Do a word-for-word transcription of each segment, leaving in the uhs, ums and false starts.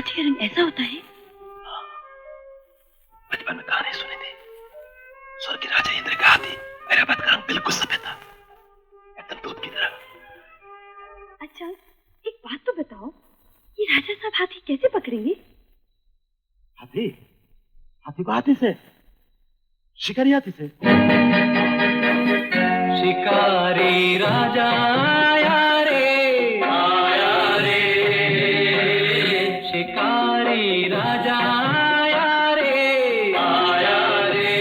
हाथी का रंग ऐसा होता है? बचपन में कहानी सुनी थी। स्वर्ग के राजा इंद्र का हाथी ऐरावत का रंग बिल्कुल सफेद था, एकदम दूध की तरह। अच्छा, एक बात तो बताओ, ये राजा साहब हाथी कैसे पकड़ेंगे? हाथी? हाथी को हाथी से, शिकारी हाथी से। शिकारी राजा आया रे, आया रे, शिकारी राजा आया रे, आया रे,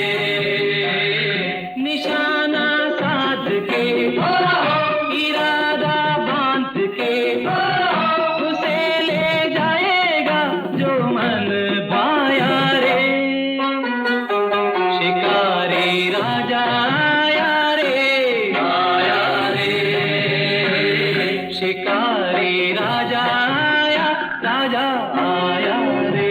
निशाना साध के, इरादा बांध के, उसे ले जाएगा जो मन भाया रे, शिकारी राजा शिकारी राजा आया, राजा आया रे।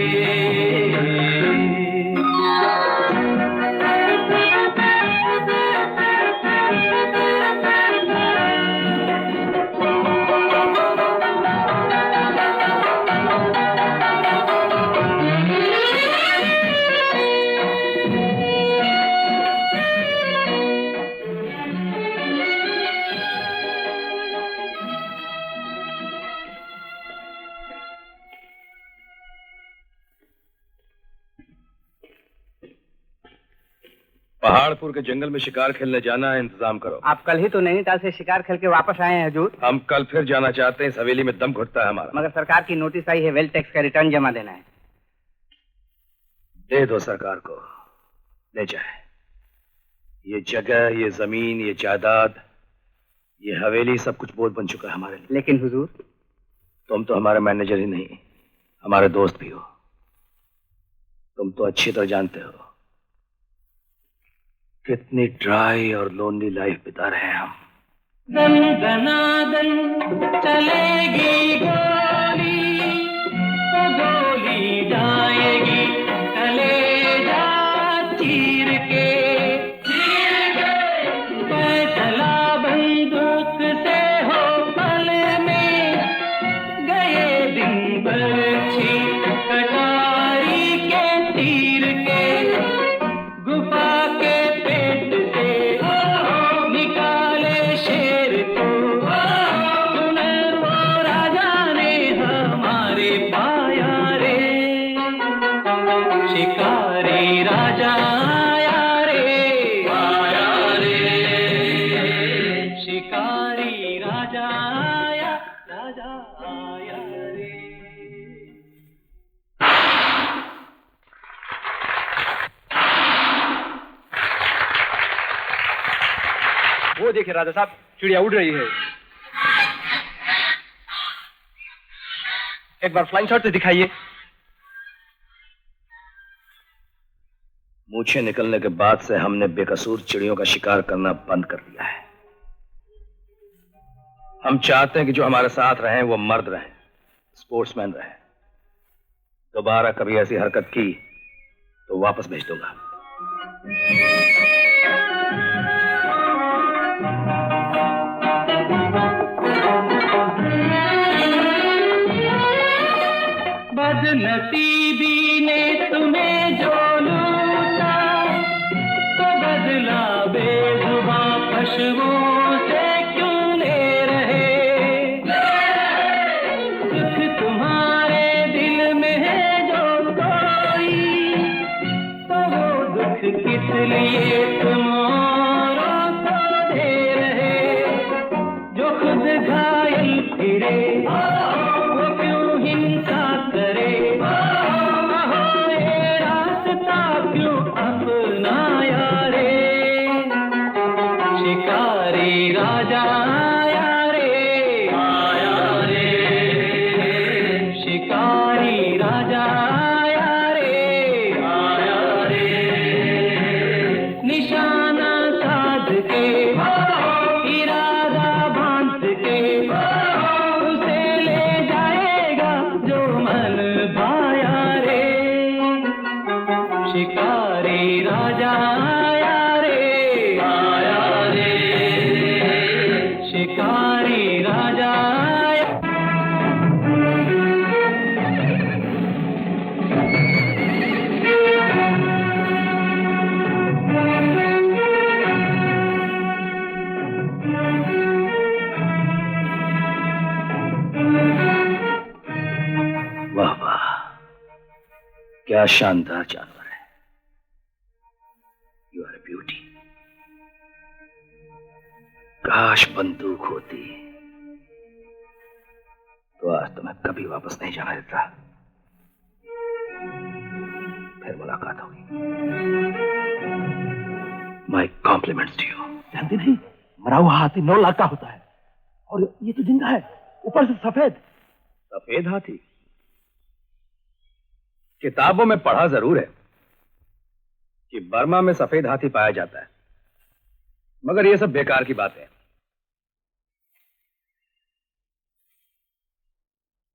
पहाड़पुर के जंगल में शिकार खेलने जाना है, इंतजाम करो। आप कल ही तो नैनीताल से शिकार खेल के वापस आए हैं हुजूर। हम कल फिर जाना चाहते हैं, इस हवेली में दम घुटता है हमारा। मगर सरकार की नोटिस आई है, वेल्थ टैक्स का रिटर्न जमा देना है। दे दो सरकार को, ले जाए। ये जगह, ये जमीन, ये जायदाद, ये हवेली, सब कुछ बोझ बन चुका है हमारे लिए। लेकिन हुजूर, तुम तो हमारे मैनेजर ही नहीं, हमारे दोस्त भी हो। तुम तो अच्छी तरह जानते हो कितनी ड्राई और लोनली लाइफ बिता रहे हैं हम। दन दनादन चलेगी गोली, तो गोली जाएगी कलेजा चीर के, फैसला बंदूक से हो पल में, गए दिन बरछी कटारी के तीर के, गुफा के निकाले शेर को, सुनर वो राजा ने हमारे पाया रे, शिकारी राजा आया रे, आया रे, शिकारी राजा आया, राजा आया रे। वो देखिए राजा साहब, चिड़िया उड़ रही है। एक बार फ्लाइंग शॉट से दिखाइए। मूछें निकलने के बाद से हमने बेकसूर चिड़ियों का शिकार करना बंद कर दिया है। हम चाहते हैं कि जो हमारे साथ रहें वो मर्द रहें, स्पोर्ट्समैन रहें। दोबारा कभी ऐसी हरकत की तो वापस भेज दूंगा। बदनसीबी ने तुम्हें जो लूटा, तो बदला बेजुबां पशुओं से क्यों ले रहे, दुख तुम्हारे दिल में है जो कोई, तो वो दुख किस लिए तुम औरों को दे रहे, जो खुद घायल फिरे वो क्यों हिंसा करे, रास्ता क्यों अपनाया रे, शिकारी राजा आया रे, आया रे, शिकारी राजा आया रे, आया रे, निशाना क्या शानदार जानवर है। You are a beauty. काश बंदूक होती तो आज तुम्हें कभी वापस नहीं जाना देता। फिर मुलाकात होगी। My compliments to you. जानती नहीं, मरा हुआ हाथी नौ लाख का होता है और ये तो जिंदा है, ऊपर से सफेद। सफेद हाथी? किताबों में पढ़ा जरूर है कि बर्मा में सफेद हाथी पाया जाता है, मगर ये सब बेकार की बातें हैं।